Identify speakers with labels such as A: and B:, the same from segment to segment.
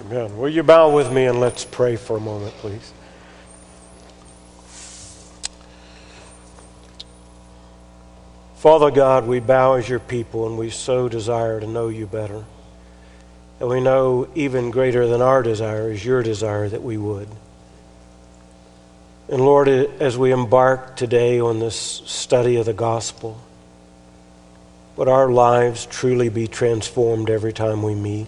A: Amen. Will you bow with me and let's pray for a moment, please? Father God, we bow as your people and we so desire to know you better. And we know even greater than our desire is your desire that we would. And Lord, as we embark today on this study of the gospel, would our lives truly be transformed every time we meet?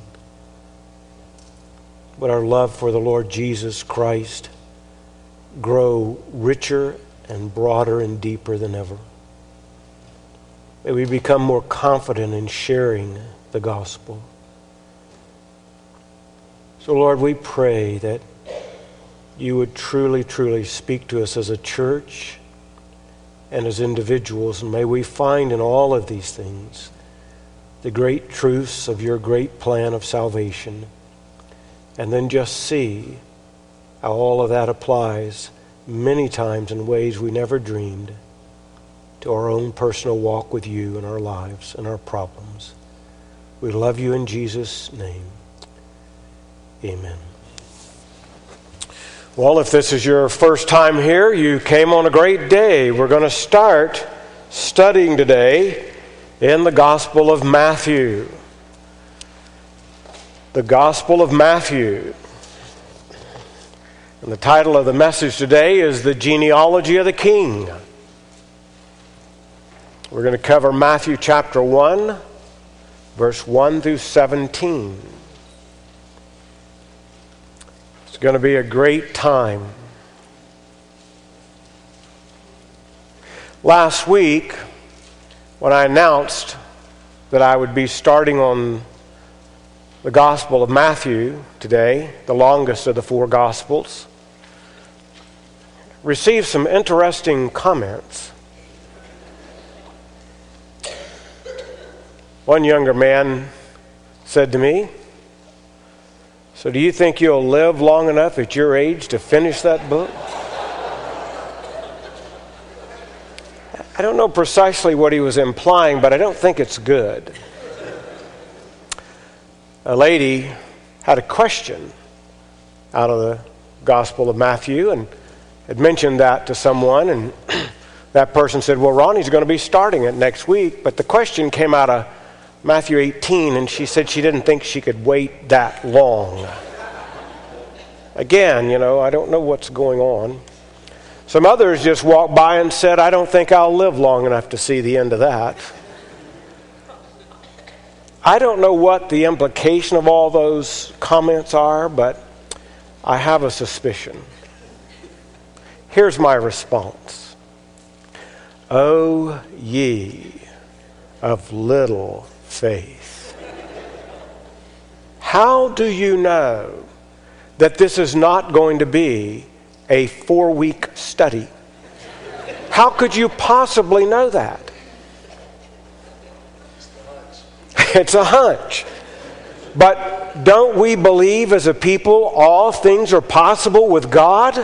A: Would our love for the Lord Jesus Christ grow richer and broader and deeper than ever? May we become more confident in sharing the gospel. So Lord, we pray that you would truly, truly speak to us as a church and as individuals, and may we find in all of these things the great truths of your great plan of salvation, and then just see how all of that applies many times in ways we never dreamed to our own personal walk with you and our lives and our problems. We love you in Jesus' name. Amen. Well, if this is your first time here, you came on a great day. We're going to start studying today in the Gospel of Matthew. The Gospel of Matthew. And the title of the message today is The Genealogy of the King. We're going to cover Matthew chapter 1, verse 1 through 17. It's going to be a great time. Last week, when I announced that I would be starting on the Gospel of Matthew today, the longest of the four Gospels, received some interesting comments. One younger man said to me, "So do you think you'll live long enough at your age to finish that book?" I don't know precisely what he was implying, but I don't think it's good. A lady had a question out of the Gospel of Matthew and had mentioned that to someone, and that person said, "Well, Ronnie's going to be starting it next week," but the question came out of Matthew 18, and she said she didn't think she could wait that long. Again, I don't know what's going on. Some others just walked by and said, "I don't think I'll live long enough to see the end of that." I don't know what the implication of all those comments are, but I have a suspicion. Here's my response. O ye of little faith. How do you know that this is not going to be a 4-week study? How could you possibly know that? It's a hunch. But don't we believe as a people all things are possible with God?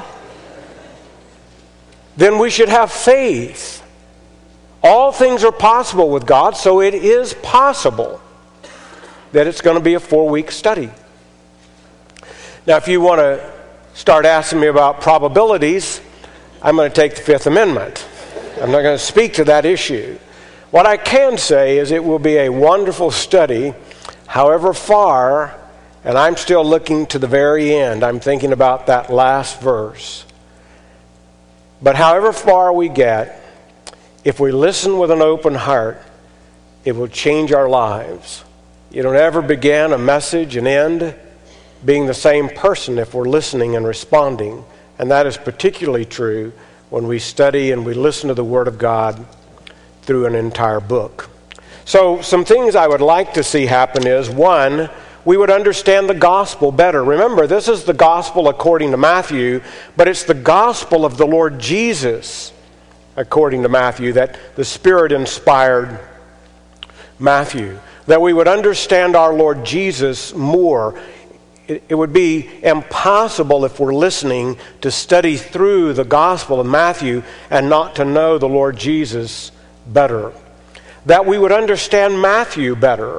A: Then we should have faith. All things are possible with God, so it is possible that it's going to be a 4-week study. Now, if you want to start asking me about probabilities, I'm going to take the Fifth Amendment. I'm not going to speak to that issue. What I can say is it will be a wonderful study, however far, and I'm still looking to the very end. I'm thinking about that last verse. But however far we get, if we listen with an open heart, it will change our lives. You don't ever begin a message and end being the same person if we're listening and responding. And that is particularly true when we study and we listen to the Word of God through an entire book. So some things I would like to see happen is, one, we would understand the gospel better. Remember, this is the gospel according to Matthew, but it's the gospel of the Lord Jesus according to Matthew that the Spirit inspired Matthew. That we would understand our Lord Jesus more. It would be impossible if we're listening to study through the Gospel of Matthew and not to know the Lord Jesus better. That we would understand Matthew better.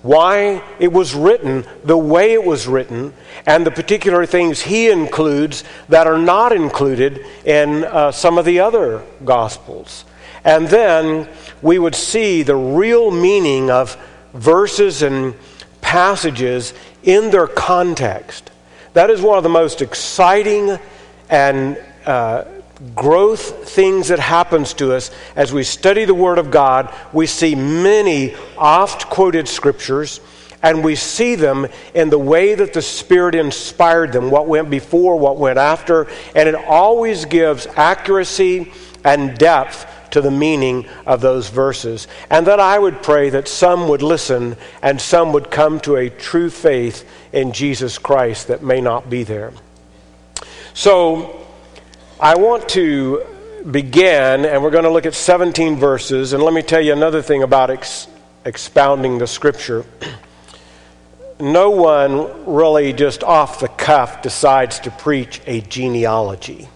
A: why it was written the way it was written, and the particular things he includes that are not included in some of the other Gospels. And then we would see the real meaning of verses and passages in their context. That is one of the most exciting and growth things that happens to us as we study the Word of God. We see many oft-quoted scriptures, and we see them in the way that the Spirit inspired them, what went before, what went after, and it always gives accuracy and depth to the meaning of those verses. And that I would pray that some would listen and some would come to a true faith in Jesus Christ that may not be there. So I want to begin, and we're going to look at 17 verses. And let me tell you another thing about expounding the Scripture. No one really just off the cuff decides to preach a genealogy.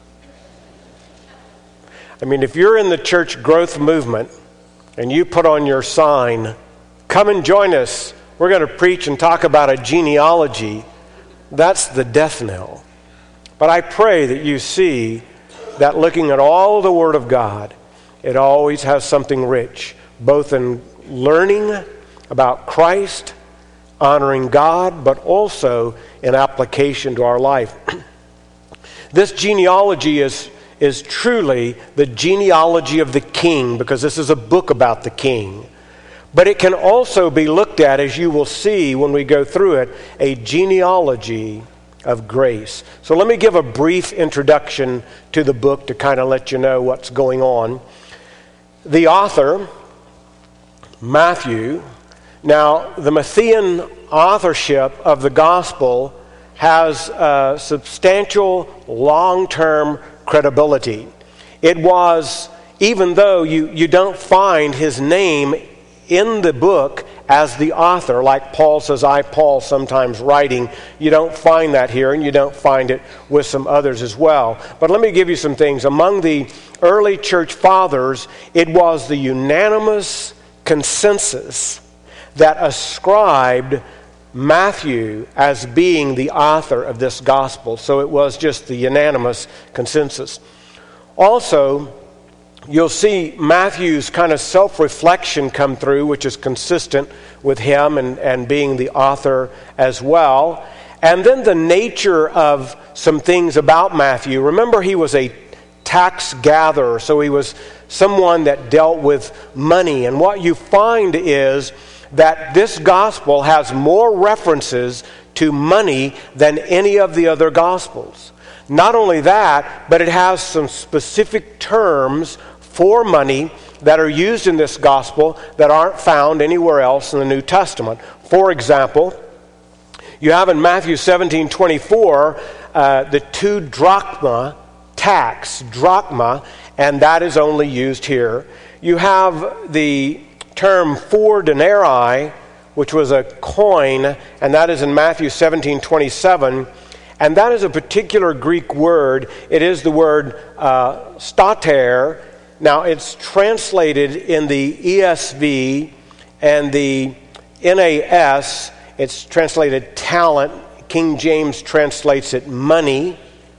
A: I mean, if you're in the church growth movement and you put on your sign, "Come and join us, we're going to preach and talk about a genealogy," that's the death knell. But I pray that you see that looking at all the Word of God, it always has something rich, both in learning about Christ, honoring God, but also in application to our life. This genealogy is truly the genealogy of the king, because this is a book about the king. But it can also be looked at, as you will see when we go through it, a genealogy of grace. So let me give a brief introduction to the book to kind of let you know what's going on. The author, Matthew. Now, the Matthean authorship of the gospel has substantial long-term credibility. It was, even though you don't find his name in the book as the author, like Paul says, "I, Paul," sometimes writing, you don't find that here, and you don't find it with some others as well. But let me give you some things. Among the early church fathers, it was the unanimous consensus that ascribed Matthew as being the author of this gospel. So it was just the unanimous consensus. Also, you'll see Matthew's kind of self-reflection come through, which is consistent with him and being the author as well. And then the nature of some things about Matthew. Remember, he was a tax gatherer, so he was someone that dealt with money. And what you find is that this gospel has more references to money than any of the other gospels. Not only that, but it has some specific terms for money that are used in this gospel that aren't found anywhere else in the New Testament. For example, you have in Matthew 17:24 the 2 drachma tax, drachma, and that is only used here. You have the term 4 denarii, which was a coin, and that is in Matthew 17:27, and that is a particular Greek word. It is the word stater. Now, it's translated in the ESV and the NAS, it's translated talent. King James translates it money,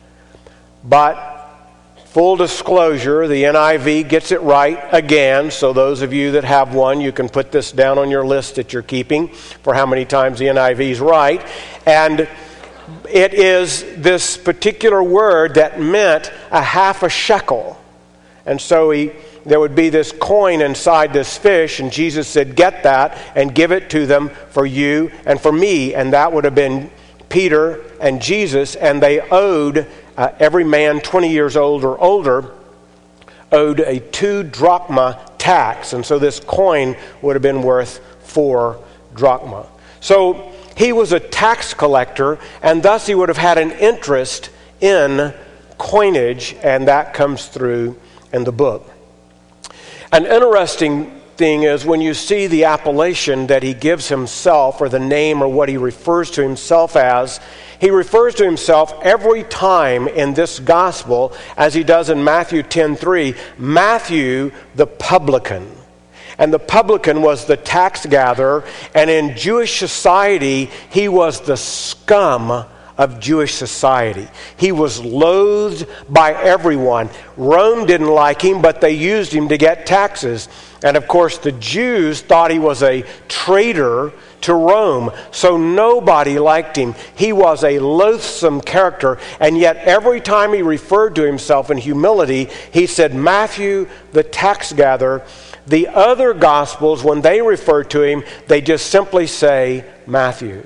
A: but full disclosure, the NIV gets it right again, so those of you that have one, you can put this down on your list that you're keeping for how many times the NIV is right. And it is this particular word that meant a half a shekel. And so there would be this coin inside this fish, and Jesus said, "Get that and give it to them for you and for me." And that would have been Peter and Jesus, and they owed every man 20 years old or older owed a 2 drachma tax. And so this coin would have been worth 4 drachma. So he was a tax collector, and thus he would have had an interest in coinage, and that comes through in the book. An interesting thing is when you see the appellation that he gives himself, or the name, or what he refers to himself as, he refers to himself every time in this gospel, as he does in Matthew 10:3, Matthew the publican. And the publican was the tax gatherer, and in Jewish society, he was the scum of Jewish society. He was loathed by everyone. Rome didn't like him, but they used him to get taxes. And of course, the Jews thought he was a traitor to Rome, so nobody liked him. He was a loathsome character, and yet every time he referred to himself in humility, he said, Matthew, the tax gatherer. The other Gospels, when they refer to him, they just simply say, Matthew.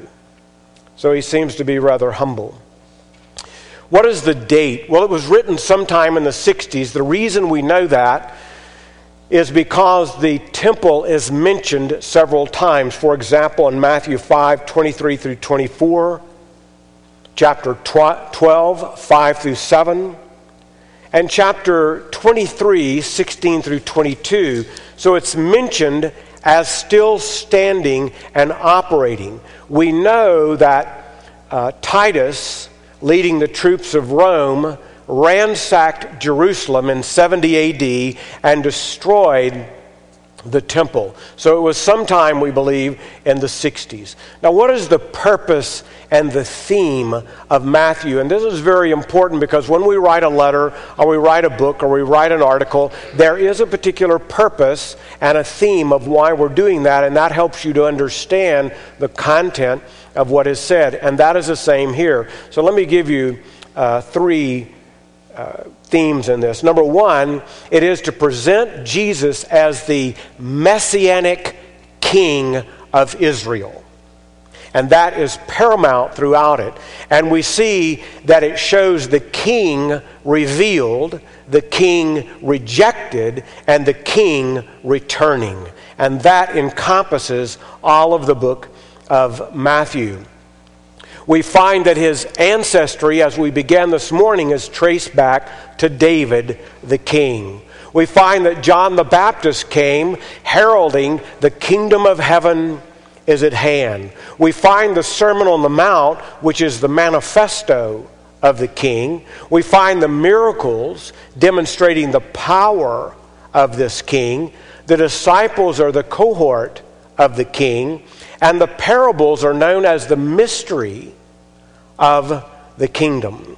A: So he seems to be rather humble. What is the date? Well, it was written sometime in the 60s. The reason we know that is because the temple is mentioned several times. For example, in Matthew 5, 23 through 24, chapter 12, 5 through 7, and chapter 23, 16 through 22. So it's mentioned as still standing and operating. We know that Titus, leading the troops of Rome, ransacked Jerusalem in 70 A.D. and destroyed the temple. So it was sometime, we believe, in the 60s. Now, what is the purpose and the theme of Matthew? And this is very important because when we write a letter or we write a book or we write an article, there is a particular purpose and a theme of why we're doing that, and that helps you to understand the content of what is said. And that is the same here. So let me give you three themes in this. Number one, it is to present Jesus as the messianic king of Israel. And that is paramount throughout it. And we see that it shows the king revealed, the king rejected, and the king returning. And that encompasses all of the book of Matthew. We find that his ancestry, as we began this morning, is traced back to David the king. We find that John the Baptist came heralding the kingdom of heaven is at hand. We find the Sermon on the Mount, which is the manifesto of the king. We find the miracles demonstrating the power of this king. The disciples are the cohort of the king. And the parables are known as the mystery of the kingdom.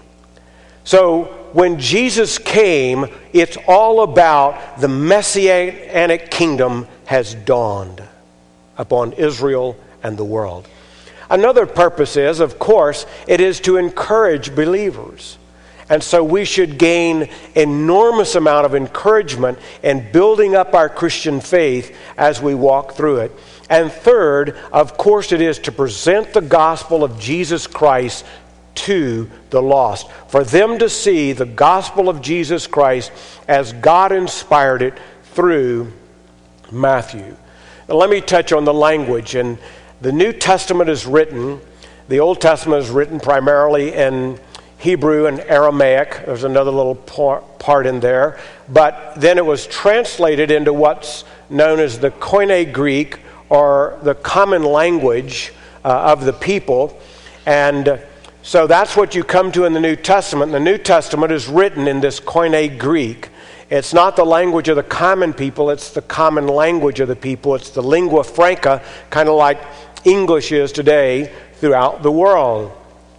A: So when Jesus came, it's all about the messianic kingdom has dawned upon Israel and the world. Another purpose is, of course, it is to encourage believers. And so we should gain enormous amount of encouragement in building up our Christian faith as we walk through it. And third, of course, it is to present the gospel of Jesus Christ to the lost, for them to see the gospel of Jesus Christ as God inspired it through Matthew. Now, let me touch on the language. And the New Testament is written, the Old Testament is written primarily in Hebrew and Aramaic. There's another little part in there. But then it was translated into what's known as the Koine Greek, or the common language of the people. And so that's what you come to in the New Testament. The New Testament is written in this Koine Greek. It's not the language of the common people, it's the common language of the people. It's the lingua franca, kind of like English is today throughout the world.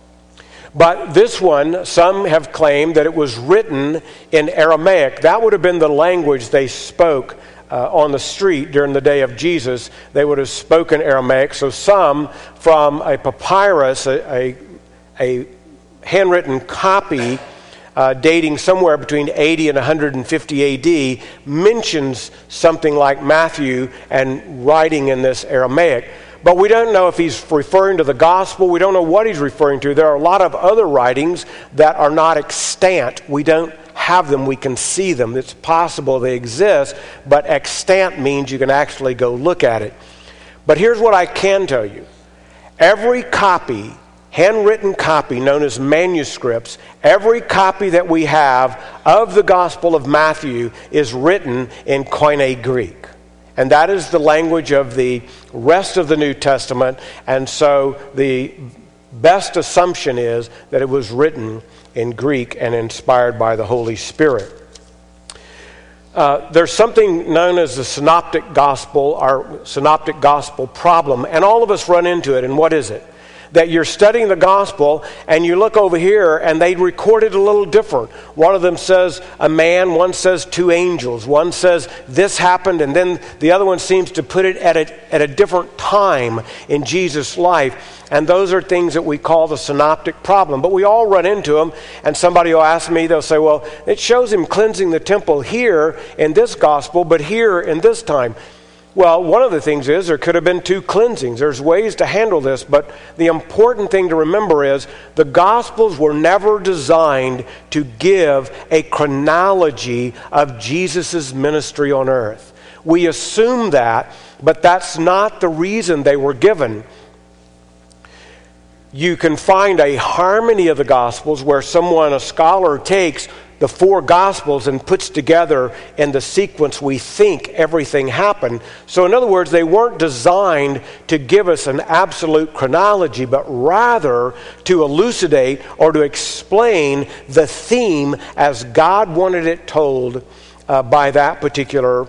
A: But this one, some have claimed that it was written in Aramaic. That would have been the language they spoke on the street during the day of Jesus. They would have spoken Aramaic. So some from a papyrus, a handwritten copy dating somewhere between 80 and 150 AD, mentions something like Matthew and writing in this Aramaic. But we don't know if he's referring to the gospel. We don't know what he's referring to. There are a lot of other writings that are not extant. We don't have them. We can see them. It's possible they exist, but extant means you can actually go look at it. But here's what I can tell you. Every copy, handwritten copy known as manuscripts, every copy that we have of the Gospel of Matthew is written in Koine Greek. And that is the language of the rest of the New Testament. And so the best assumption is that it was written in Greek and inspired by the Holy Spirit. There's something known as the synoptic gospel, or synoptic gospel problem, and all of us run into it. And what is it? That you're studying the gospel and you look over here and they record it a little different. One of them says a man, one says two angels, one says this happened, and then the other one seems to put it at a different time in Jesus' life. And those are things that we call the synoptic problem. But we all run into them, and somebody will ask me, they'll say, well, it shows him cleansing the temple here in this gospel, but here in this time. Well, one of the things is there could have been two cleansings. There's ways to handle this, but the important thing to remember is the Gospels were never designed to give a chronology of Jesus' ministry on earth. We assume that, but that's not the reason they were given. You can find a harmony of the Gospels where a scholar takes the four Gospels and puts together in the sequence we think everything happened. So in other words, they weren't designed to give us an absolute chronology, but rather to elucidate or to explain the theme as God wanted it told by that particular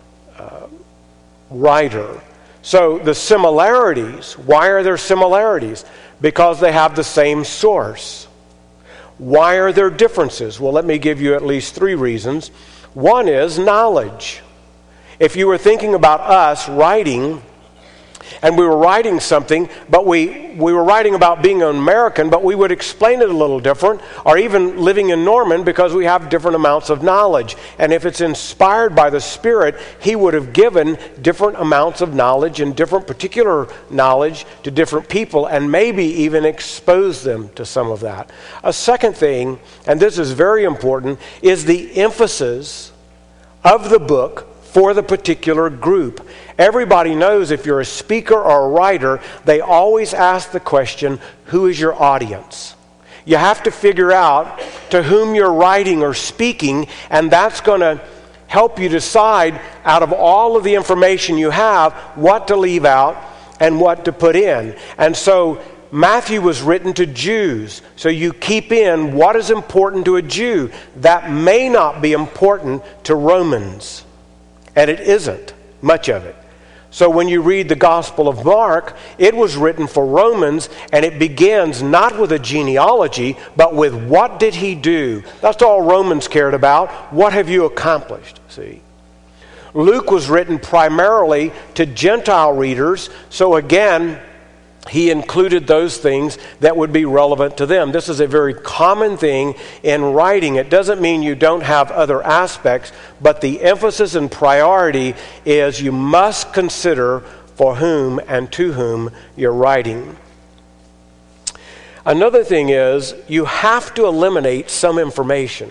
A: writer. So the similarities, why are there similarities? Because they have the same source. Why are there differences? Well, let me give you at least three reasons. One is knowledge. If you were thinking about us writing, and we were writing something, but we were writing about being an American, but we would explain it a little different, or even living in Norman, because we have different amounts of knowledge. And if it's inspired by the Spirit, He would have given different amounts of knowledge and different particular knowledge to different people, and maybe even expose them to some of that. A second thing, and this is very important, is the emphasis of the book for the particular group. Everybody knows if you're a speaker or a writer, they always ask the question, who is your audience? You have to figure out to whom you're writing or speaking, and that's going to help you decide out of all of the information you have what to leave out and what to put in. And so Matthew was written to Jews, so you keep in what is important to a Jew. That may not be important to Romans. And it isn't, much of it. So when you read the Gospel of Mark, it was written for Romans, and it begins not with a genealogy, but with what did he do? That's all Romans cared about. What have you accomplished? See? Luke was written primarily to Gentile readers, so again, he included those things that would be relevant to them. This is a very common thing in writing. It doesn't mean you don't have other aspects, but the emphasis and priority is you must consider for whom and to whom you're writing. Another thing is you have to eliminate some information.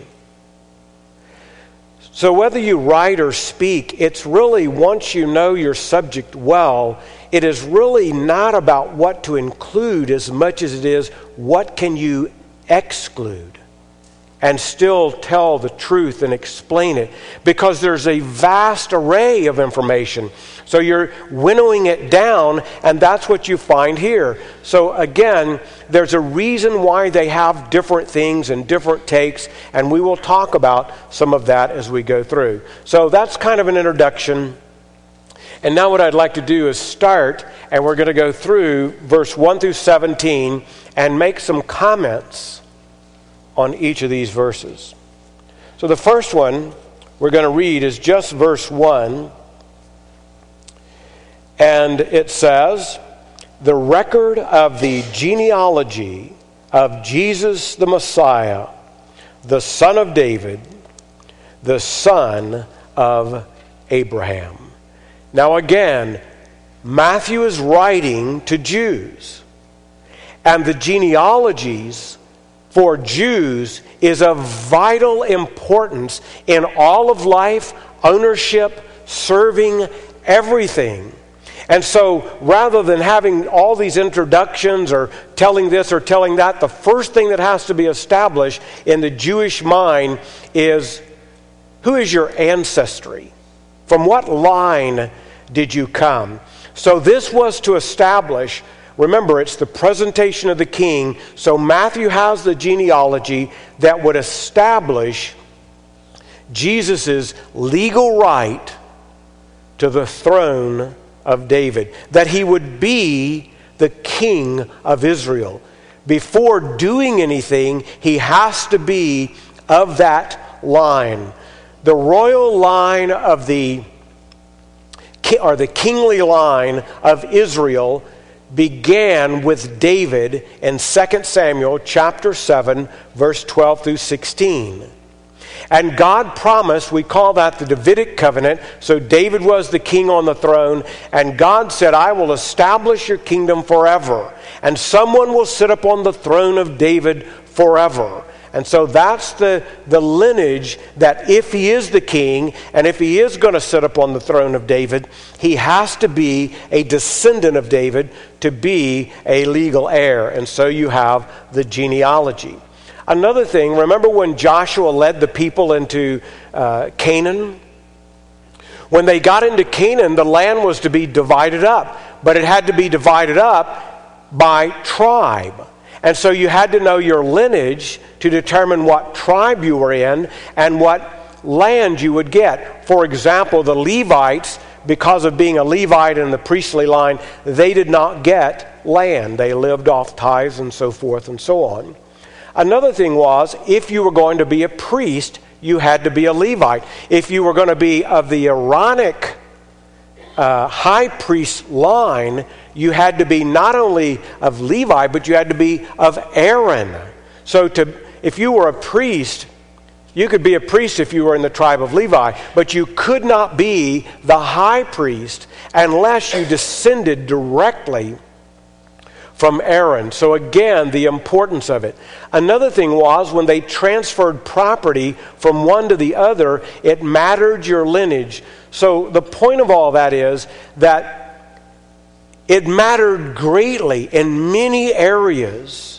A: So whether you write or speak, it's really, once you know your subject well, it is really not about what to include as much as it is what can you exclude and still tell the truth and explain it, because there's a vast array of information. So you're winnowing it down, and that's what you find here. So again, there's a reason why they have different things and different takes, and we will talk about some of that as we go through. So that's kind of an introduction. And now what I'd like to do is start, and we're going to go through verse 1 through 17 and make some comments on each of these verses. So the first one we're going to read is just verse 1. And it says, the record of the genealogy of Jesus the Messiah, the son of David, the son of Abraham. Now again, Matthew is writing to Jews, and the genealogies for Jews is of vital importance in all of life, ownership, serving, everything. And so rather than having all these introductions or telling this or telling that, the first thing that has to be established in the Jewish mind is, who is your ancestry? From what line did you come? So this was to establish, remember, it's the presentation of the king, so Matthew has the genealogy that would establish Jesus' legal right to the throne of David, that he would be the king of Israel. Before doing anything, he has to be of that line. The royal line of the kingly line of Israel began with David in 2 Samuel chapter 7, verse 12 through 16. And God promised, we call that the Davidic covenant, so David was the king on the throne, and God said, I will establish your kingdom forever, and someone will sit upon the throne of David forever. And so that's the lineage that if he is the king, and if he is going to sit upon the throne of David, he has to be a descendant of David to be a legal heir. And so you have the genealogy. Another thing, remember when Joshua led the people into Canaan? When they got into Canaan, the land was to be divided up, but it had to be divided up by tribe. And so you had to know your lineage to determine what tribe you were in and what land you would get. For example, the Levites, because of being a Levite in the priestly line, they did not get land. They lived off tithes and so forth and so on. Another thing was, if you were going to be a priest, you had to be a Levite. If you were going to be of the Aaronic high priest line, you had to be not only of Levi, but you had to be of Aaron. So if you were a priest, you could be a priest if you were in the tribe of Levi, but you could not be the high priest unless you descended directly from Aaron. So again, the importance of it. Another thing was when they transferred property from one to the other, it mattered your lineage. So the point of all that is that it mattered greatly in many areas.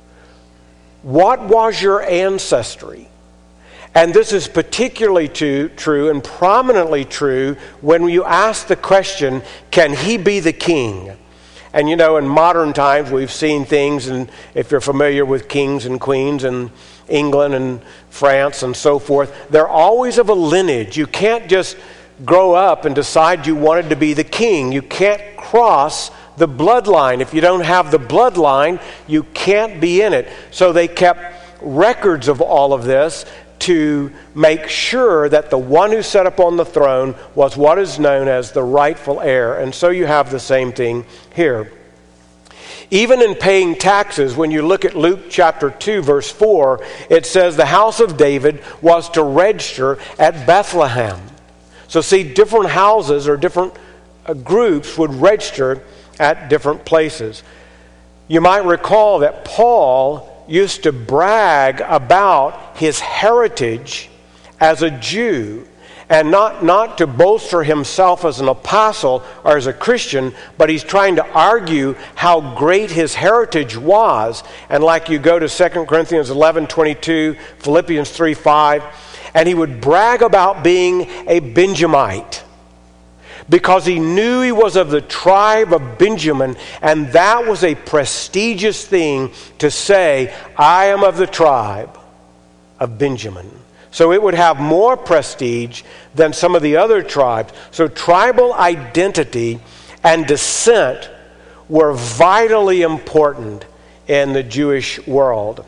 A: What was your ancestry? And this is particularly true and prominently true when you ask the question, can he be the king? And you know, in modern times, we've seen things, and if you're familiar with kings and queens in England and France and so forth, they're always of a lineage. You can't just grow up and decide you wanted to be the king. You can't cross the bloodline. If you don't have the bloodline, you can't be in it. So they kept records of all of this to make sure that the one who sat upon the throne was what is known as the rightful heir. And so you have the same thing here. Even in paying taxes, when you look at Luke chapter 2, verse 4, it says the house of David was to register at Bethlehem. So see, different houses or different groups would register at different places. You might recall that Paul used to brag about his heritage as a Jew, and not to bolster himself as an apostle or as a Christian, but he's trying to argue how great his heritage was. And like you go to 2 Corinthians 11:22, Philippians 3:5, and he would brag about being a Benjamite, because he knew he was of the tribe of Benjamin, and that was a prestigious thing to say, I am of the tribe of Benjamin. So it would have more prestige than some of the other tribes. So tribal identity and descent were vitally important in the Jewish world.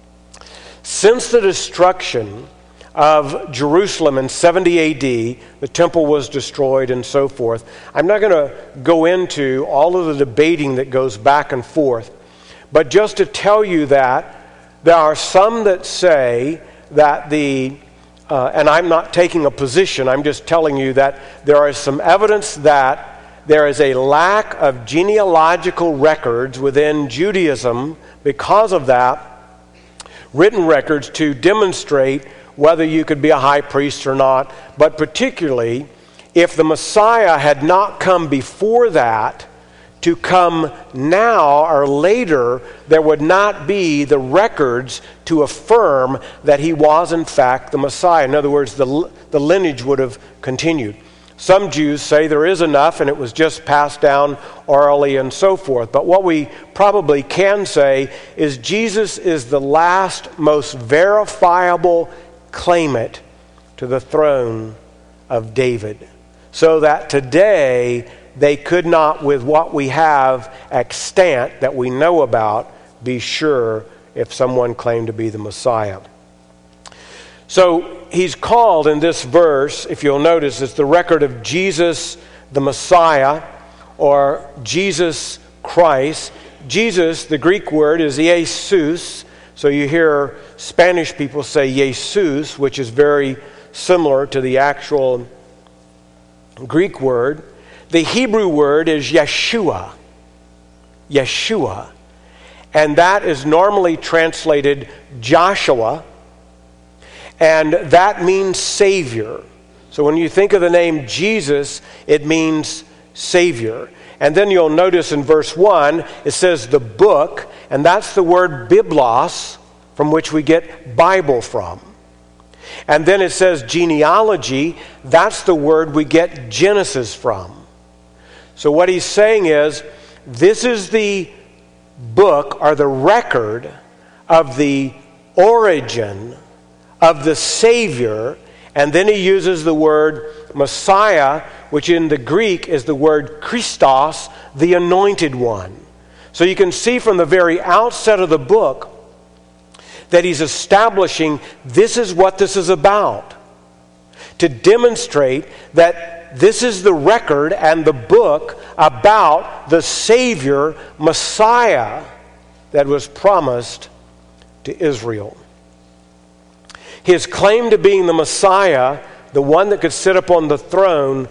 A: Since the destruction of Jerusalem in 70 AD, the temple was destroyed and so forth. I'm not going to go into all of the debating that goes back and forth, but just to tell you that there are some that say that and I'm not taking a position, I'm just telling you that there is some evidence that there is a lack of genealogical records within Judaism because of that, written records to demonstrate whether you could be a high priest or not, but particularly if the Messiah had not come before that, to come now or later, there would not be the records to affirm that he was in fact the Messiah. In other words, the lineage would have continued. Some Jews say there is enough and it was just passed down orally and so forth. But what we probably can say is Jesus is the last, most verifiable claimant to the throne of David, so that today they could not, with what we have extant that we know about, be sure if someone claimed to be the Messiah. So he's called in this verse, if you'll notice, it's the record of Jesus the Messiah, or Jesus Christ. Jesus, the Greek word, is Jesus. So you hear Spanish people say Jesus, which is very similar to the actual Greek word. The Hebrew word is Yeshua. Yeshua. And that is normally translated Joshua. And that means Savior. So when you think of the name Jesus, it means Savior. And then you'll notice in verse 1, it says the book, and that's the word Biblos, from which we get Bible from. And then it says genealogy, that's the word we get Genesis from. So what he's saying is, this is the book or the record of the origin of the Savior. And then he uses the word Messiah, which in the Greek is the word Christos, the anointed one. So you can see from the very outset of the book that he's establishing this is what this is about, to demonstrate that this is the record and the book about the Savior, Messiah, that was promised to Israel. His claim to being the Messiah, the one that could sit upon the throne,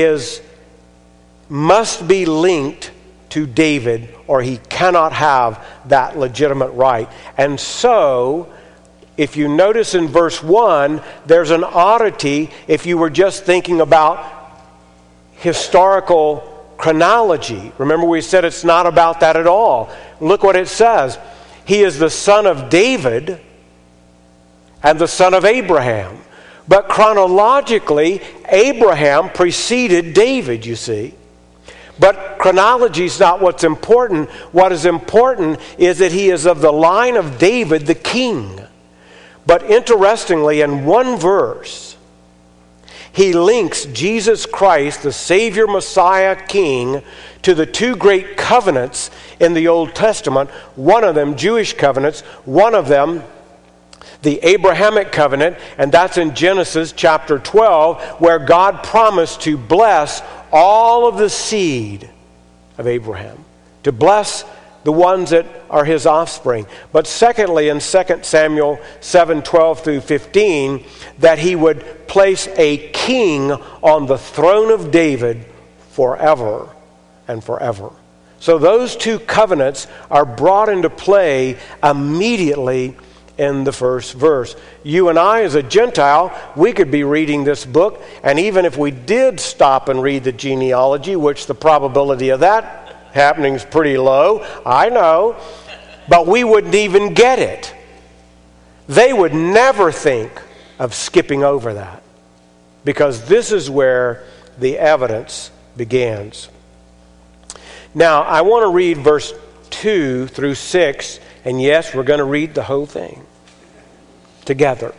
A: must be linked to David, or he cannot have that legitimate right. And so, if you notice in verse 1, there's an oddity if you were just thinking about historical chronology. Remember, we said it's not about that at all. Look what it says. He is the son of David and the son of Abraham. But chronologically, Abraham preceded David, you see. But chronology is not what's important. What is important is that he is of the line of David, the king. But interestingly, in one verse, he links Jesus Christ, the Savior, Messiah, King, to the two great covenants in the Old Testament. One of them, Jewish covenants. One of them, the Abrahamic covenant, and that's in Genesis chapter 12, where God promised to bless all of the seed of Abraham, to bless the ones that are his offspring. But secondly, in 2 Samuel 7:12 through 15, that he would place a king on the throne of David forever and forever. So those two covenants are brought into play immediately in the first verse. You and I, as a Gentile, we could be reading this book, and even if we did stop and read the genealogy, which the probability of that happening is pretty low, I know, but we wouldn't even get it. They would never think of skipping over that, because this is where the evidence begins. Now, I want to read verse 2 through 6, and yes, we're going to read the whole thing together.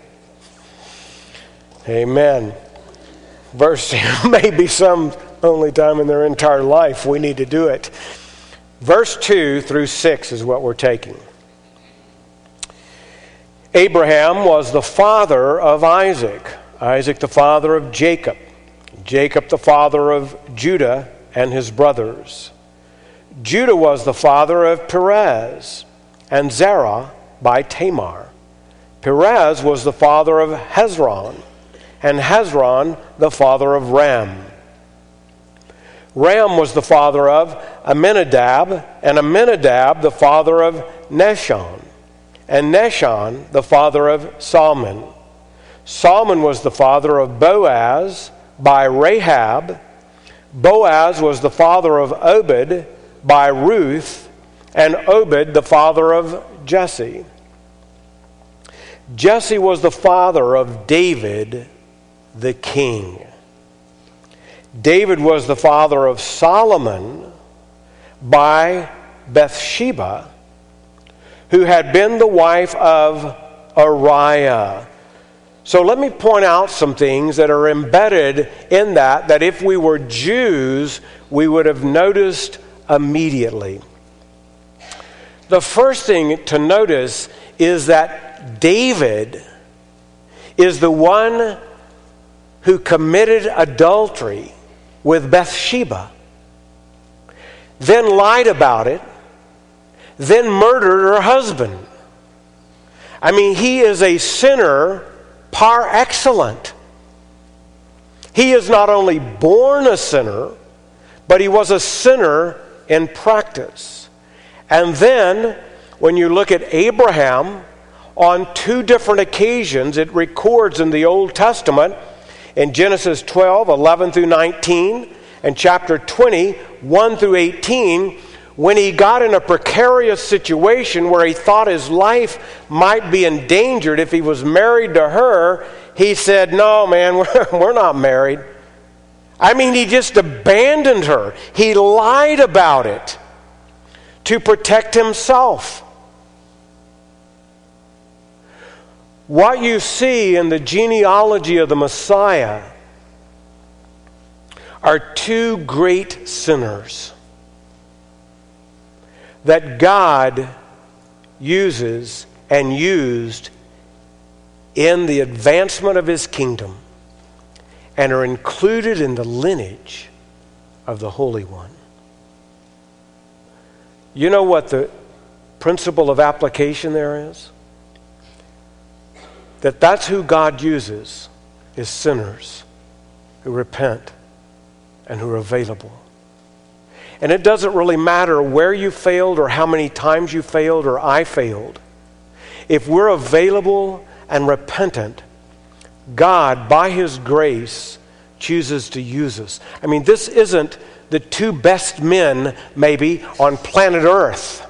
A: Amen. Verse maybe some only time in their entire life we need to do it. Verse 2 through 6 is what we're taking. Abraham was the father of Isaac, Isaac the father of Jacob, Jacob the father of Judah and his brothers. Judah was the father of Perez and Zerah by Tamar. Perez was the father of Hezron, and Hezron the father of Ram. Ram was the father of Amminadab, and Amminadab the father of Nahshon, and Nahshon the father of Salmon. Salmon was the father of Boaz by Rahab. Boaz was the father of Obed by Ruth, and Obed the father of Jesse. Jesse was the father of David the king. David was the father of Solomon by Bathsheba, who had been the wife of Uriah. So let me point out some things that are embedded in that if we were Jews, we would have noticed immediately. The first thing to notice is that David is the one who committed adultery with Bathsheba, then lied about it, then murdered her husband. I mean, he is a sinner par excellence. He is not only born a sinner, but he was a sinner in practice. And then, when you look at Abraham, on two different occasions, it records in the Old Testament, in Genesis 12, 11 through 19, and chapter 20, 1 through 18, when he got in a precarious situation where he thought his life might be endangered if he was married to her, he said, no, man, we're not married. I mean, he just abandoned her. He lied about it to protect himself. What you see in the genealogy of the Messiah are two great sinners that God uses and used in the advancement of his kingdom and are included in the lineage of the Holy One. You know what the principle of application there is? That's who God uses, is sinners who repent and who are available. And it doesn't really matter where you failed or how many times you failed or I failed. If we're available and repentant, God, by his grace, chooses to use us. I mean, this isn't the two best men, maybe, on planet Earth.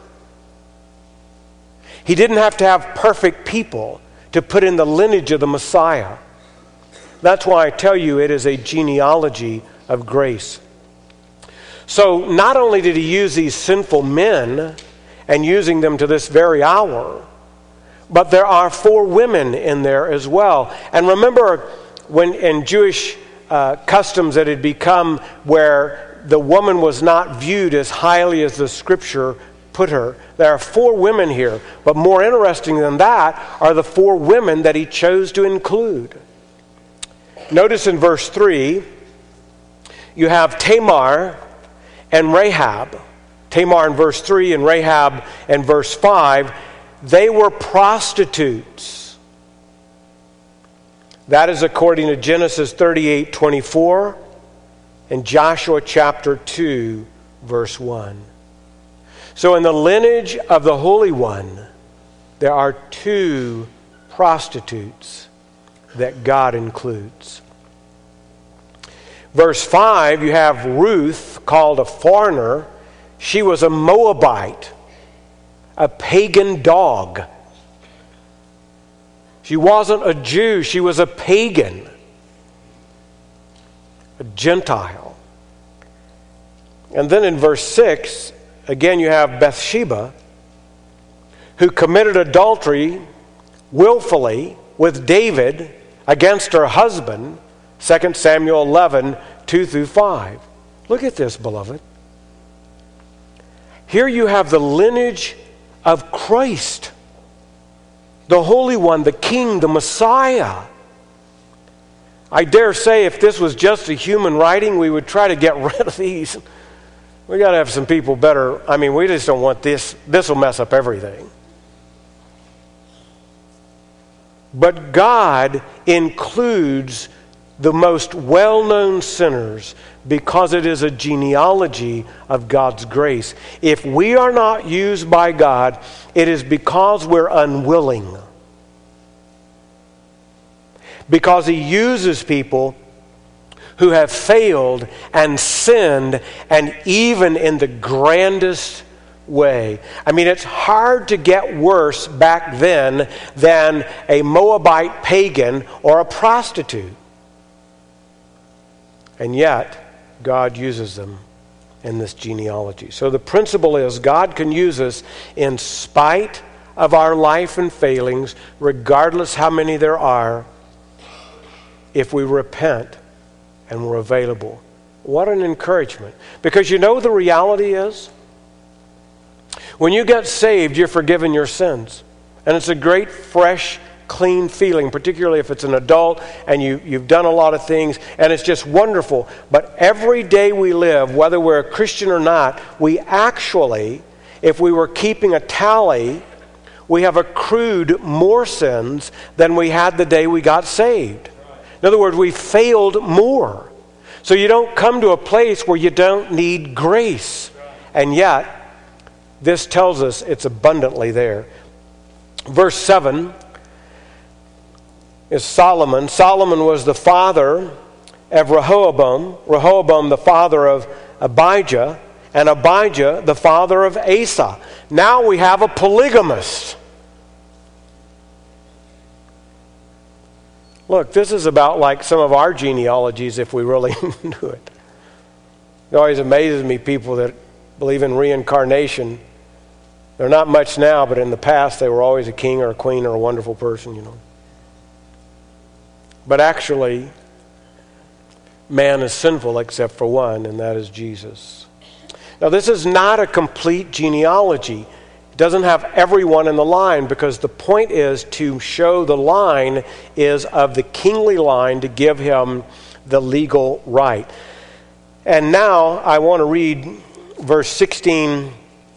A: He didn't have to have perfect people to put in the lineage of the Messiah. That's why I tell you it is a genealogy of grace. So not only did he use these sinful men and using them to this very hour, but there are 4 women in there as well. And remember, when in Jewish customs it had become where the woman was not viewed as highly as the Scripture put her. There are 4 women here, but more interesting than that are the 4 women that he chose to include. Notice in verse 3, you have Tamar and Rahab. Tamar in verse 3 and Rahab in verse 5. They were prostitutes. That is according to Genesis 38:24 and Joshua chapter 2, verse 1. So in the lineage of the Holy One, there are 2 prostitutes that God includes. Verse 5, you have Ruth, called a foreigner. She was a Moabite, a pagan dog. She wasn't a Jew, she was a pagan, a Gentile. And then in verse 6, again you have Bathsheba, who committed adultery willfully with David against her husband, 2 Samuel 11, 2 through 5. Look at this, beloved. Here you have the lineage of Christ, the Holy One, the King, the Messiah. I dare say if this was just a human writing, we would try to get rid of these. We got to have some people better. I mean, we just don't want this. This will mess up everything. But God includes the most well-known sinners because it is a genealogy of God's grace. If we are not used by God, it is because we're unwilling. Because he uses people who have failed and sinned, and even in the grandest way. I mean, it's hard to get worse back then than a Moabite pagan or a prostitute. And yet, God uses them in this genealogy. So the principle is God can use us in spite of our life and failings, regardless how many there are. if we repent and we're available. What an encouragement. Because you know the reality is, when you get saved, you're forgiven your sins. And it's a great, fresh, clean feeling, particularly if it's an adult and you've done a lot of things, and it's just wonderful. But every day we live, whether we're a Christian or not, we actually, if we were keeping a tally, we have accrued more sins than we had the day we got saved. In other words, we failed more. So you don't come to a place where you don't need grace. And yet, this tells us it's abundantly there. Verse 7 is Solomon. Solomon was the father of Rehoboam. Rehoboam, the father of Abijah. And Abijah, the father of Asa. Now we have a polygamist. Look, this is about like some of our genealogies if we really knew it. It always amazes me, people that believe in reincarnation. They're not much now, but in the past they were always a king or a queen or a wonderful person, you know. But actually, man is sinful except for one, and that is Jesus. Now, this is not a complete genealogy. It doesn't have everyone in the line, because the point is to show the line is of the kingly line to give him the legal right. And now I want to read verse 15,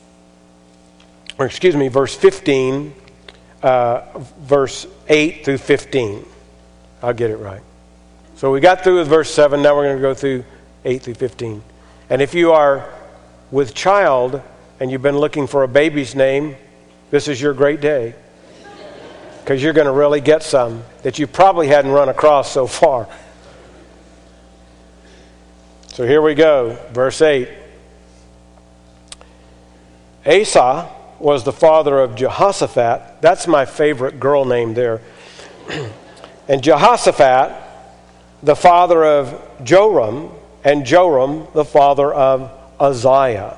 A: verse 8 through 15. I'll get it right. So we got through with verse 7. Now we're going to go through 8 through 15. And if you are with child and you've been looking for a baby's name, this is your great day. Because you're going to really get some that you probably hadn't run across so far. So here we go. Verse 8. Asa was the father of Jehoshaphat. That's my favorite girl name there. And Jehoshaphat, the father of Joram, and Joram, the father of Uzziah.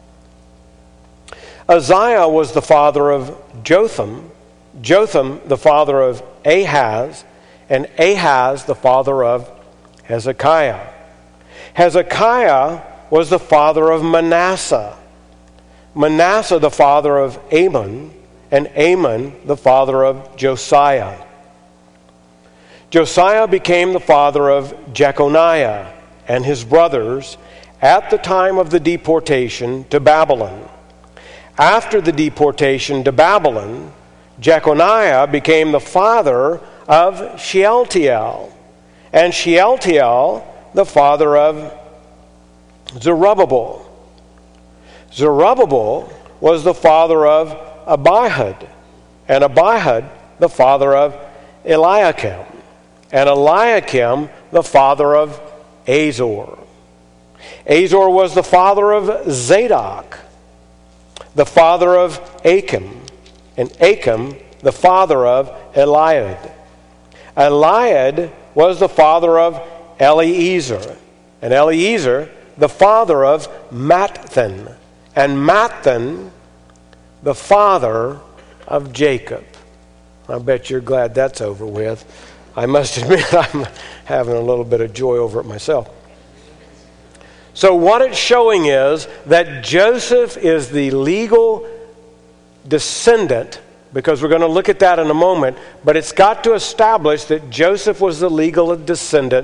A: Uzziah was the father of Jotham, Jotham the father of Ahaz, and Ahaz the father of Hezekiah. Hezekiah was the father of Manasseh, Manasseh the father of Amon, and Amon the father of Josiah. Josiah became the father of Jeconiah and his brothers at the time of the deportation to Babylon. After the deportation to Babylon, Jeconiah became the father of Shealtiel, and Shealtiel the father of Zerubbabel. Zerubbabel was the father of Abihud, and Abihud the father of Eliakim, and Eliakim the father of Azor. Azor was the father of Zadok, the father of Achim, and Achim the father of Eliad. Eliad was the father of Eliezer, and Eliezer the father of Matthan, and Matthan the father of Jacob. I bet you're glad that's over with. I must admit I'm having a little bit of joy over it myself. So what it's showing is that Joseph is the legal descendant, because we're going to look at that in a moment, but it's got to establish that Joseph was the legal descendant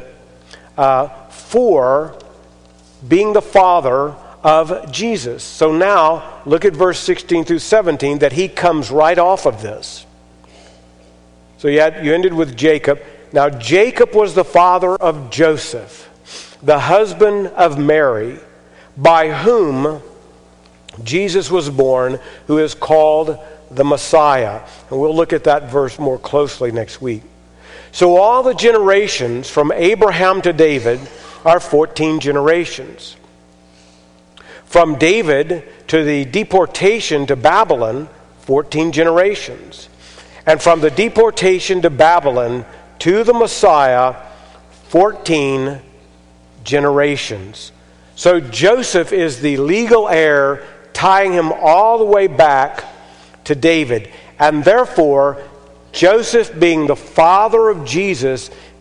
A: for being the father of Jesus. So now, look at verse 16 through 17, that he comes right off of this. So you ended with Jacob. Now Jacob was the father of Joseph, the husband of Mary, by whom Jesus was born, who is called the Messiah. And we'll look at that verse more closely next week. So all the generations from Abraham to David are 14 generations. From David to the deportation to Babylon, 14 generations. And from the deportation to Babylon to the Messiah, 14 generations. So Joseph is the legal heir, tying him all the way back to David. And therefore, Joseph, being the father of Jesus,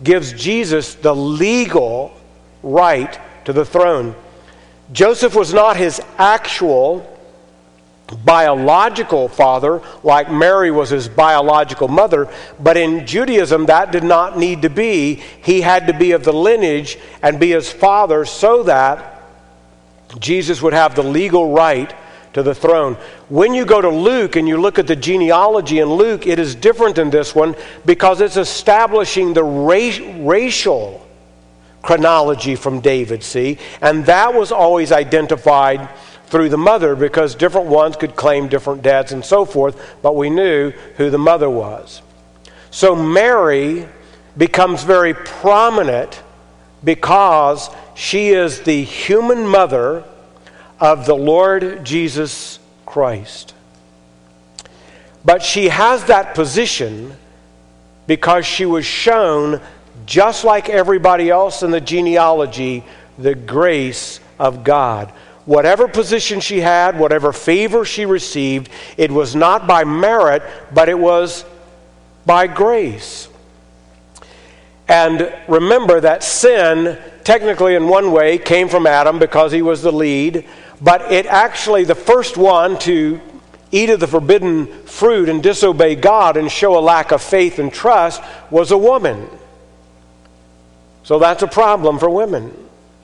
A: gives Jesus the legal right to the throne. Joseph was not his actual biological father, like Mary was his biological mother, but in Judaism that did not need to be. He had to be of the lineage and be his father so that Jesus would have the legal right to the throne. When you go to Luke and you look at the genealogy in Luke, it is different than this one because it's establishing the racial chronology from David, see? And that was always identified through the mother because different ones could claim different dads and so forth, but we knew who the mother was. So Mary becomes very prominent because she is the human mother of the Lord Jesus Christ. But she has that position because she was shown, just like everybody else in the genealogy, the grace of God. Whatever position she had, whatever favor she received, it was not by merit, but it was by grace. And remember that sin, technically in one way, came from Adam because he was the lead, but it actually, the first one to eat of the forbidden fruit and disobey God and show a lack of faith and trust was a woman. So that's a problem for women.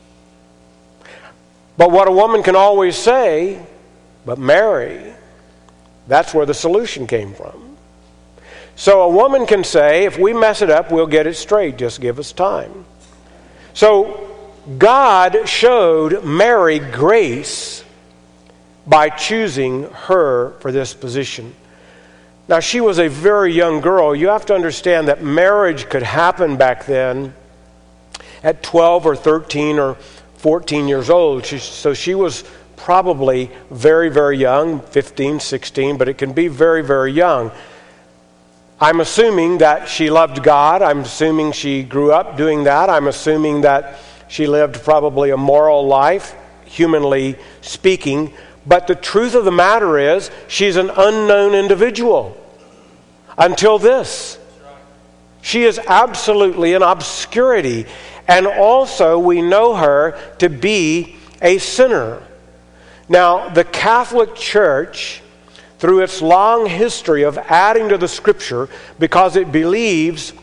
A: But what a woman can always say, but Mary, that's where the solution came from. So a woman can say, if we mess it up, we'll get it straight. Just give us time. So God showed Mary grace by choosing her for this position. Now, she was a very young girl. You have to understand that marriage could happen back then at 12 or 13 or 14 years old. So she was probably very, very young, 15, 16, but it can be very, very young. I'm assuming that she loved God. I'm assuming she grew up doing that. I'm assuming that she lived probably a moral life, humanly speaking. But the truth of the matter is, she's an unknown individual until this. She is absolutely in obscurity. And also, we know her to be a sinner. Now, the Catholic Church, through its long history of adding to the Scripture, because it believes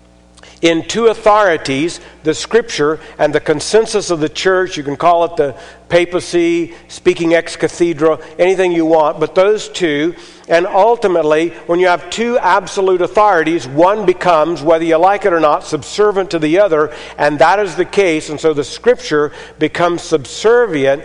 A: in two authorities, the Scripture and the consensus of the Church, you can call it the papacy, speaking ex cathedra, anything you want, but those two. And ultimately, when you have two absolute authorities, one becomes, whether you like it or not, subservient to the other, and that is the case. And so the Scripture becomes subservient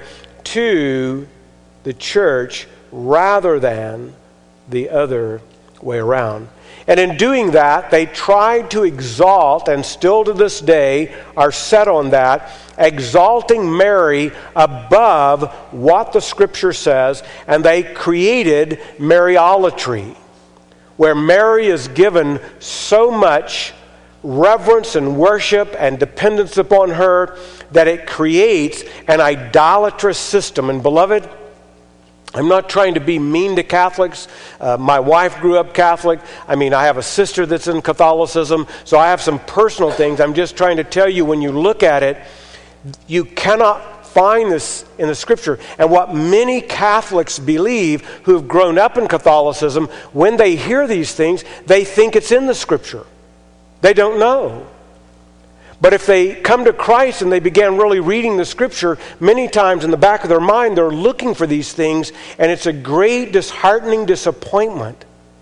A: to the Church rather than the other way around. And in doing that, they tried to exalt, and still to this day are set on that, exalting Mary above what the Scripture says, and they created Mariolatry, where Mary is given so much reverence and worship and dependence upon her that it creates an idolatrous system. And beloved, I'm not trying to be mean to Catholics. My wife grew up Catholic. I have a sister that's in Catholicism, so I have some personal things. I'm just trying to tell you, when you look at it, you cannot find this in the Scripture. And what many Catholics believe who have grown up in Catholicism, when they hear these things, they think it's in the Scripture. They don't know. But if they come to Christ and they began really reading the Scripture, many times in the back of their mind they're looking for these things, and it's a great disheartening disappointment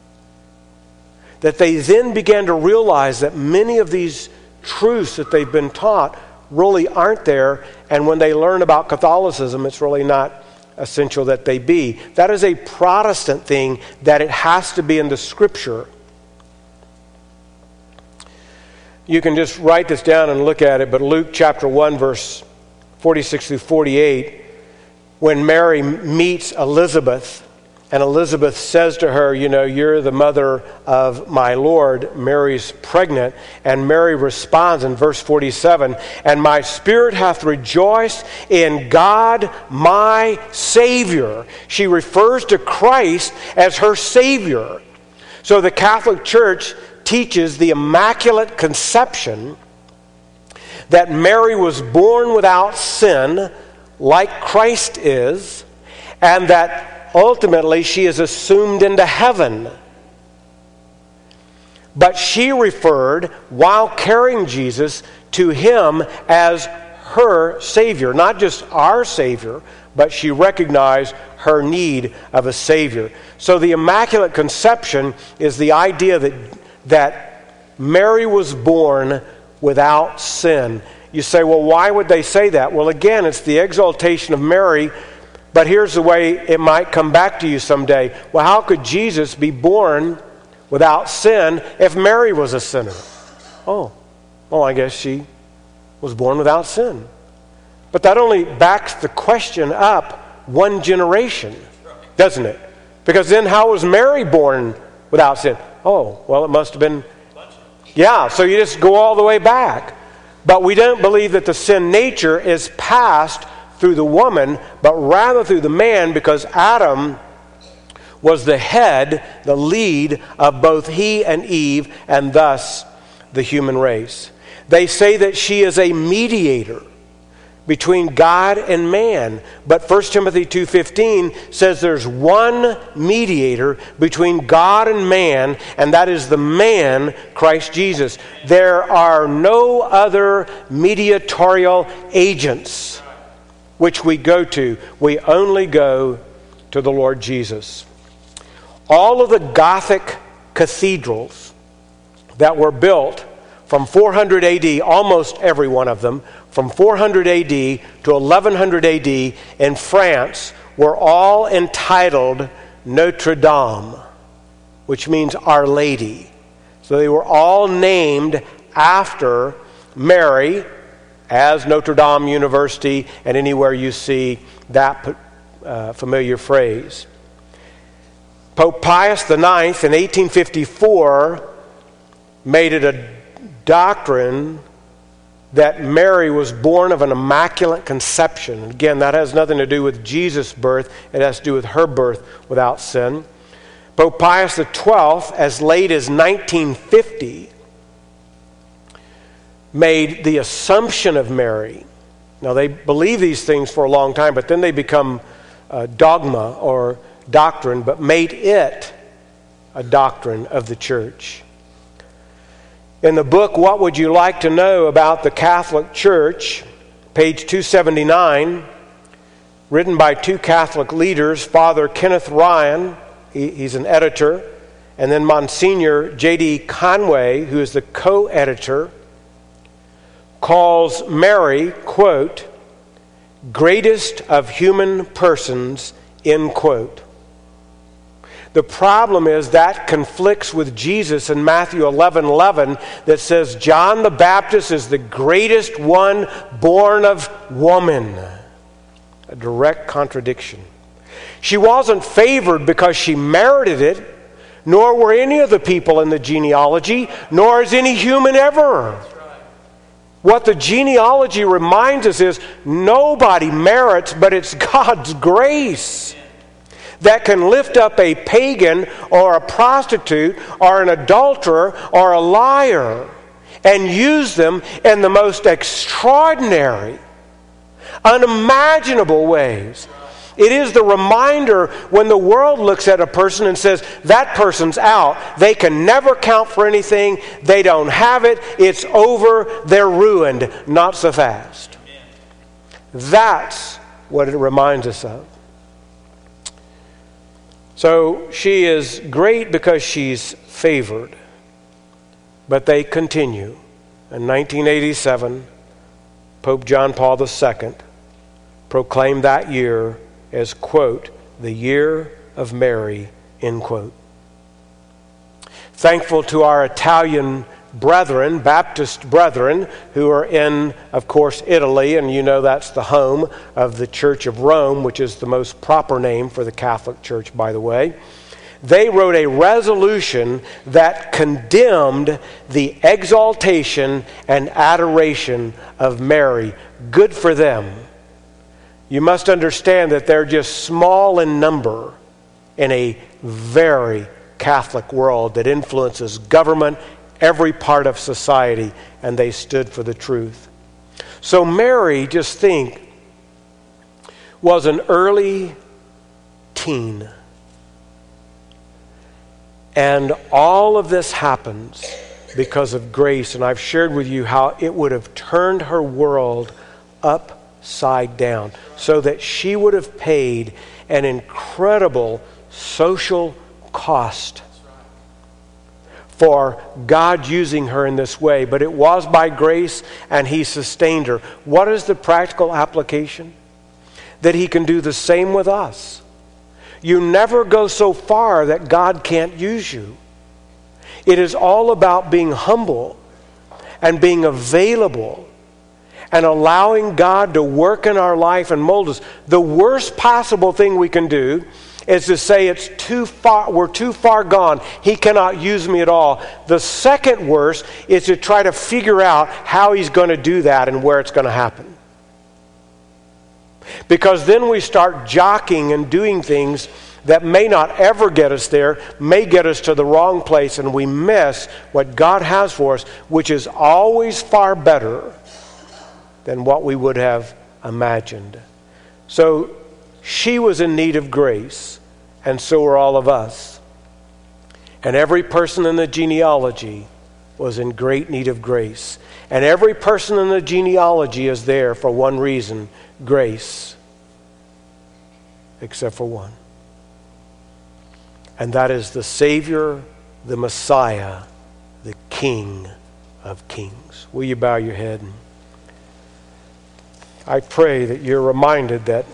A: that they then began to realize that many of these truths that they've been taught really aren't there, and when they learn about Catholicism, it's really not essential that they be. That is a Protestant thing, that it has to be in the Scripture. You can just write this down and look at it, but Luke chapter 1, verse 46 through 48, when Mary meets Elizabeth, and Elizabeth says to her, you're the mother of my Lord. Mary's pregnant, and Mary responds in verse 47, and my spirit hath rejoiced in God my Savior. She refers to Christ as her Savior. So the Catholic Church teaches the Immaculate Conception that Mary was born without sin, like Christ is, and that ultimately she is assumed into heaven. But she referred, while carrying Jesus, to him as her Savior. Not just our Savior, but she recognized her need of a Savior. So the Immaculate Conception is the idea that Mary was born without sin. You say, well, why would they say that? Well, again, it's the exaltation of Mary, but here's the way it might come back to you someday. Well, how could Jesus be born without sin if Mary was a sinner? Oh, well, I guess she was born without sin. But that only backs the question up one generation, doesn't it? Because then how was Mary born without sin? Oh, well, it must have been... Yeah, so you just go all the way back. But we don't believe that the sin nature is passed through the woman, but rather through the man, because Adam was the head, the lead of both he and Eve, and thus the human race. They say that she is a mediator between God and man. But 1 Timothy 2:15 says there's one mediator between God and man, and that is the man, Christ Jesus. There are no other mediatorial agents which we go to. We only go to the Lord Jesus. All of the Gothic cathedrals that were built from 400 AD, almost every one of them, from 400 AD to 1100 AD in France, were all entitled Notre Dame, which means Our Lady. So they were all named after Mary, as Notre Dame University, and anywhere you see that familiar phrase. Pope Pius IX in 1854 made it a doctrine that Mary was born of an immaculate conception. Again, that has nothing to do with Jesus' birth. It has to do with her birth without sin. Pope Pius XII, as late as 1950, made the Assumption of Mary. Now, they believe these things for a long time, but then they become dogma or doctrine, but made it a doctrine of the Church. In the book, What Would You Like to Know About the Catholic Church, page 279, written by two Catholic leaders, Father Kenneth Ryan, he's an editor, and then Monsignor J.D. Conway, who is the co-editor, calls Mary, quote, greatest of human persons, end quote. The problem is that conflicts with Jesus in Matthew 11:11 that says John the Baptist is the greatest one born of woman. A direct contradiction. She wasn't favored because she merited it, nor were any of the people in the genealogy, nor is any human ever. What the genealogy reminds us is nobody merits, but it's God's grace that can lift up a pagan or a prostitute or an adulterer or a liar and use them in the most extraordinary, unimaginable ways. It is the reminder when the world looks at a person and says, that person's out. They can never count for anything. They don't have it. It's over. They're ruined. Not so fast. That's what it reminds us of. So she is great because she's favored. But they continue. In 1987, Pope John Paul II proclaimed that year as, quote, the year of Mary, end quote. Thankful to our Italian brethren, Baptist brethren, who are in, of course, Italy, and you know that's the home of the Church of Rome, which is the most proper name for the Catholic Church, by the way. They wrote a resolution that condemned the exaltation and adoration of Mary. Good for them. You must understand that they're just small in number in a very Catholic world that influences government, every part of society, and they stood for the truth. So Mary, just think, was an early teen. And all of this happens because of grace. And I've shared with you how it would have turned her world upside down so that she would have paid an incredible social cost for God using her in this way. But it was by grace, and He sustained her. What is the practical application? That He can do the same with us. You never go so far that God can't use you. It is all about being humble and being available and allowing God to work in our life and mold us. The worst possible thing we can do is to say it's too far, we're too far gone, He cannot use me at all. The second worst is to try to figure out how He's going to do that and where it's going to happen. Because then we start jockeying and doing things that may not ever get us there, may get us to the wrong place, and we miss what God has for us, which is always far better than what we would have imagined. So she was in need of grace, and so were all of us. And every person in the genealogy was in great need of grace. And every person in the genealogy is there for one reason: grace. Except for one. And that is the Savior, the Messiah, the King of Kings. Will you bow your head? I pray that you're reminded that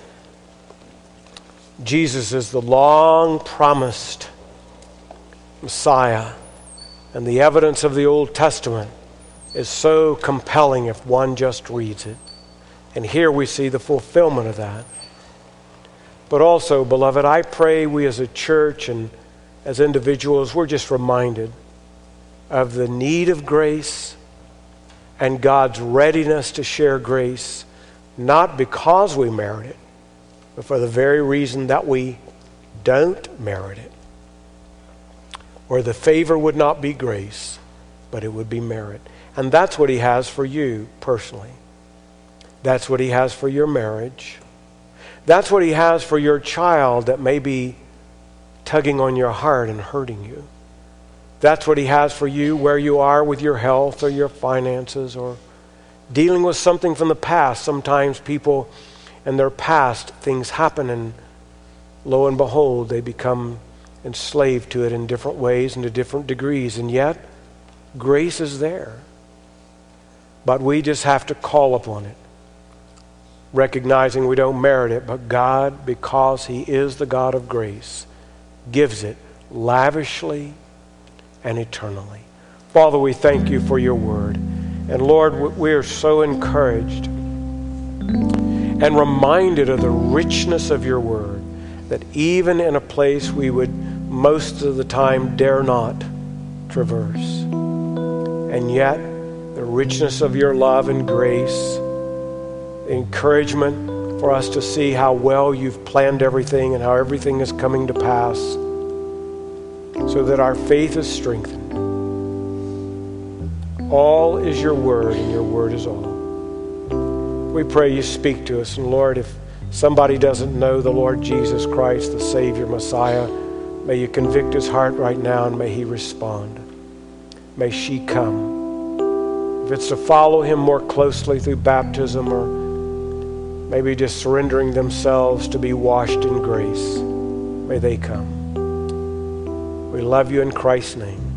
A: Jesus is the long-promised Messiah, and the evidence of the Old Testament is so compelling if one just reads it. And here we see the fulfillment of that. But also, beloved, I pray we as a church and as individuals, we're just reminded of the need of grace and God's readiness to share grace, not because we merit it, but for the very reason that we don't merit it. Where the favor would not be grace, but it would be merit. And that's what He has for you personally. That's what He has for your marriage. That's what He has for your child that may be tugging on your heart and hurting you. That's what He has for you where you are with your health or your finances or dealing with something from the past. Sometimes people in their past, things happen, and lo and behold, they become enslaved to it in different ways and to different degrees. And yet, grace is there. But we just have to call upon it, recognizing we don't merit it, but God, because He is the God of grace, gives it lavishly and eternally. Father, we thank You for Your word. And Lord, we are so encouraged and reminded of the richness of Your word, that even in a place we would most of the time dare not traverse, and yet the richness of Your love and grace, encouragement for us to see how well You've planned everything and how everything is coming to pass, so that our faith is strengthened. All is Your word, and Your word is all. We pray You speak to us. And Lord, if somebody doesn't know the Lord Jesus Christ, the Savior, Messiah, may You convict his heart right now, and may he respond. May she come. If it's to follow Him more closely through baptism, or maybe just surrendering themselves to be washed in grace, may they come. We love You in Christ's name.